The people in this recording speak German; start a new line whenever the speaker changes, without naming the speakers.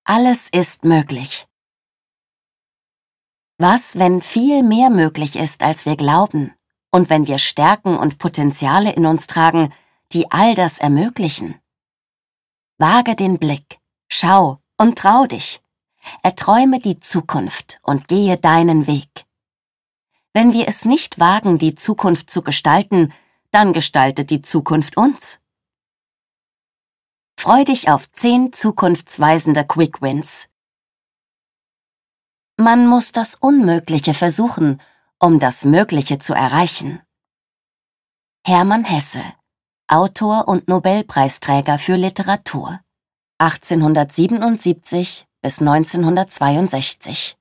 Alles ist möglich. Was, wenn viel mehr möglich ist, als wir glauben, und wenn wir Stärken und Potenziale in uns tragen, die all das ermöglichen? Wage den Blick, schau und trau dich. Erträume die Zukunft und gehe deinen Weg. Wenn wir es nicht wagen, die Zukunft zu gestalten, dann gestaltet die Zukunft uns. Freu dich auf 10 zukunftsweisende Quick Wins. Man muss das Unmögliche versuchen, um das Mögliche zu erreichen. Hermann Hesse, Autor und Nobelpreisträger für Literatur, 1877 bis 1962.